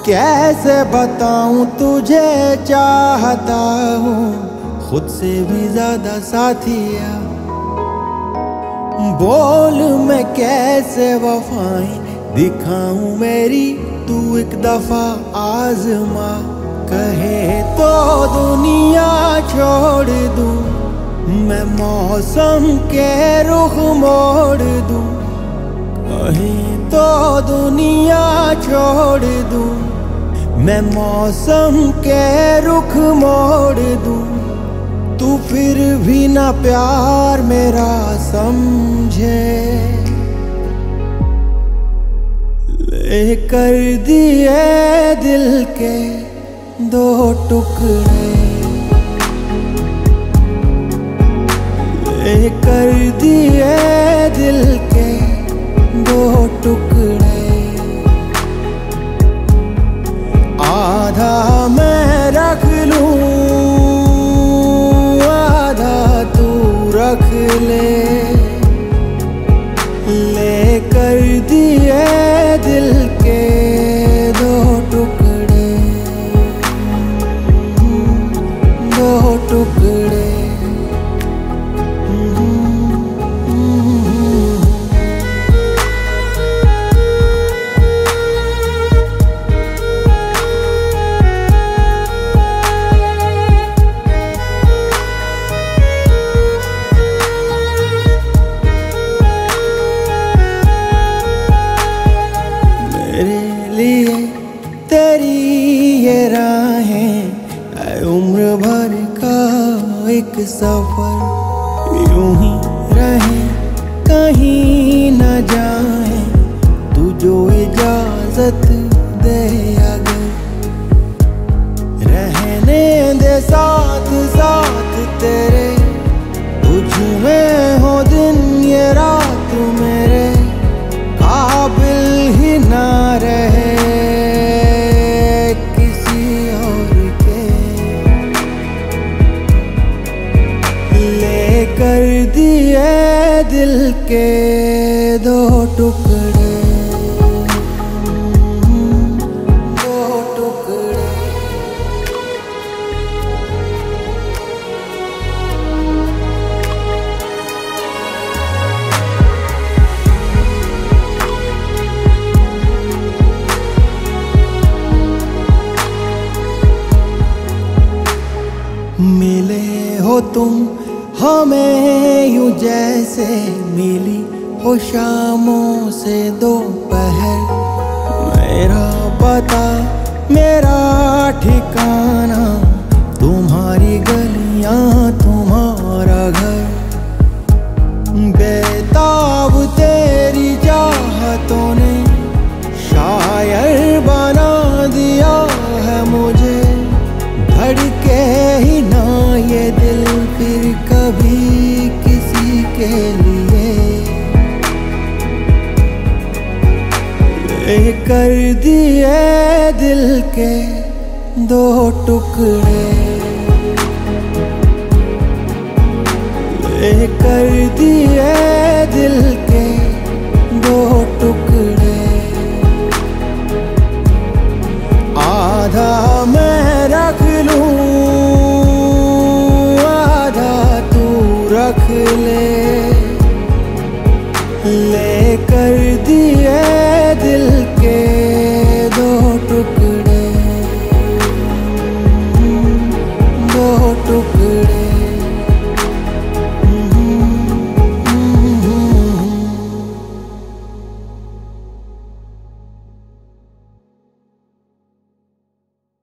कैसे बताऊं तुझे चाहता हूँ खुद से भी ज्यादा साथिया। बोल मैं कैसे वफाएं दिखाऊं मेरी, तू एक दफा आजमा। कहे तो दुनिया छोड़ दूं, मैं मौसम के रुख मोड़ दूं। कहे तो दुनिया छोड़ दूं, मैं मौसम के रुख मोड़ दूं। तू फिर भी ना प्यार मेरा समझे, लेकर दिए दिल के दो टुकड़े, लेकर दिए दिल के दो टुकड़े। आधा मैं रख लूं, आधा तू रख ले, लेकर दिए दिल के दो टुकड़े, दो टुकड़े। मेरे लिए तेरी ये राहें उम्र भर का एक सफर, यूं ही रहे कहीं न जाए, तू जो इजाजत दे अगर। रहने दे साथ साथ तेरे, तुझ में हो दिन ये रात मेरे, काबिल ही ना रहे किसी और के। लेकर दिए दिल के दो टुकड़े, दो टुकड़े। मिले हो तुम हमें यूं जैसे मिली हो शामों से दोपहर। मेरा पता मेरा ठिकाना, तुम्हारी गलियां तुम्हारा घर। बेताब तेरी चाहतों ने शायर बना दिया है मुझे, धड़के ही ना ये दिल फिर कभी किसी के लिए। लेकर दिए दिल के दो टुकड़े, लेकर दिए दिल